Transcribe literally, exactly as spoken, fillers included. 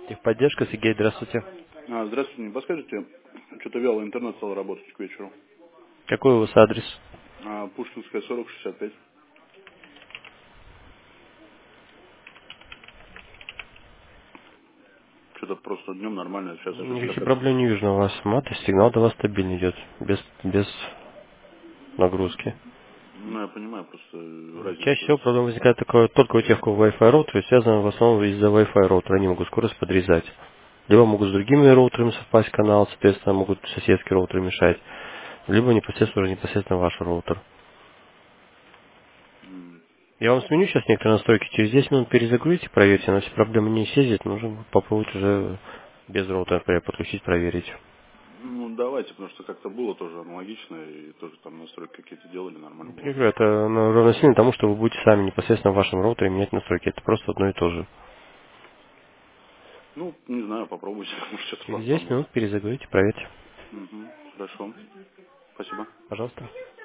Техподдержка, Сергей, здравствуйте. А, здравствуйте, не подскажете? Что-то вяло интернет стал работать к вечеру. Какой у вас адрес? А, Пушкинская, сорок шестьдесят пять. Что-то просто днем нормально, сейчас что-то Никаких как-то... проблем не вижу у вас. Мат, сигнал до вас стабильно идет, без, без нагрузки. Ну, я понимаю, просто Чаще разницу. всего проблема возникает такое только у тех, у кого Wi-Fi роутер, и связано в основном из-за Wi-Fi роутера. Они могут скорость подрезать. Либо могут с другими роутерами совпасть канал, соответственно, могут соседские роутеры мешать. Либо непосредственно уже непосредственно ваш роутер. М, Я вам сменю сейчас некоторые настройки. Через десять минут перезагрузите, проверьте. Но если проблема не исчезнет, нужно попробовать уже без роутера, например, подключить, проверить. Ну, давайте, потому что как-то было тоже аналогично, и тоже там настройки какие-то делали, нормально Я было. говорю, это ну, равносильно тому, что вы будете сами непосредственно в вашем роутере менять настройки. Это просто одно и то же. Ну, не знаю, попробуйте, может, что-то Через по- десять поможет. минут перезагрузите, проверьте. Угу, хорошо, спасибо. Пожалуйста.